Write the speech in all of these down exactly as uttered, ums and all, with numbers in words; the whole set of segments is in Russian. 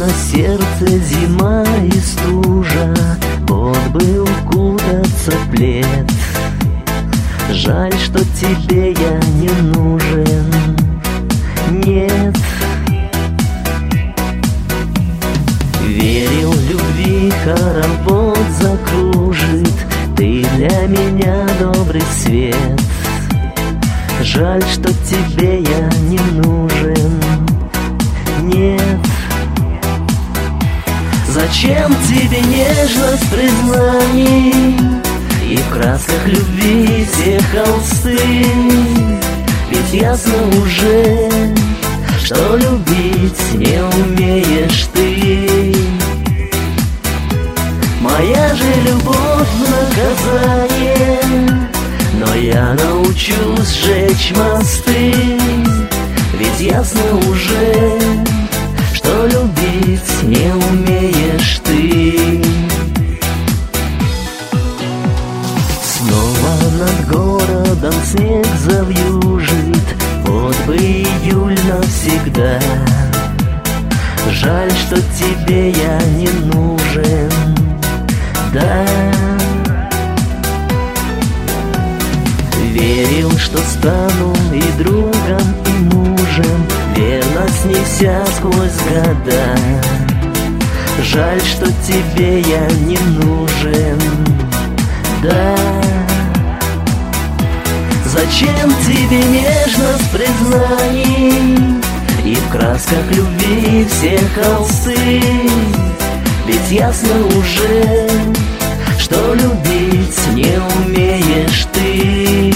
на сердце зима и стужа, вот бы укутаться в плед. Жаль, что тебе я не нужен, нет. Верил, любви хоровод закружит, ты для меня добрый свет. Жаль, что тебе я не нужен, нет. Зачем тебе нежность признаний и в красках любви все холсты? Ведь ясно уже, что любить не умеешь ты. Моя же любовь наказание, но я научусь сжечь мосты. Ведь ясно уже, что любить не умеешь ты. Снова над городом снег завьюжит, вот бы июль навсегда. Жаль, что тебе я не нужен, да. Верил, что стану и другом, и мужем, верность неся сквозь года. Жаль, что тебе я не нужен, да. Зачем тебе нежность признаний и в красках любви все холсты? Ведь ясно уже, что любить не умеешь ты.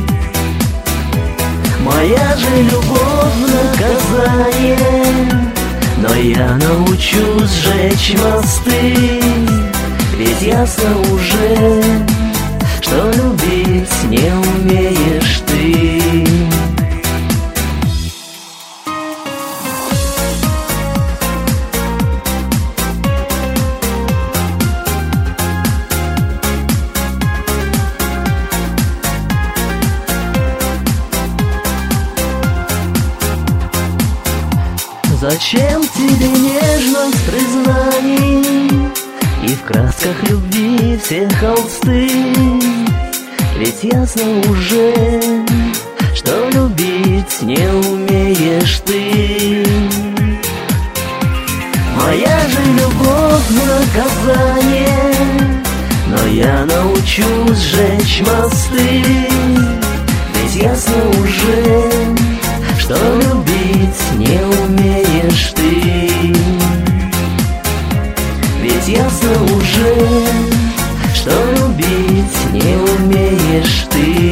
Моя же любовь наказание, но я научусь сжечь мосты. Ведь ясно уже, что любить не умеешь ты. Зачем тебе нежность признаний и в красках любви все холсты? Ведь ясно уже, что любить не умеешь ты. Моя же любовь наказание, но я научусь сжечь мосты. Ведь ясно уже, что любить не умеешь ты. Ведь ясно уже, что любить не умеешь ты.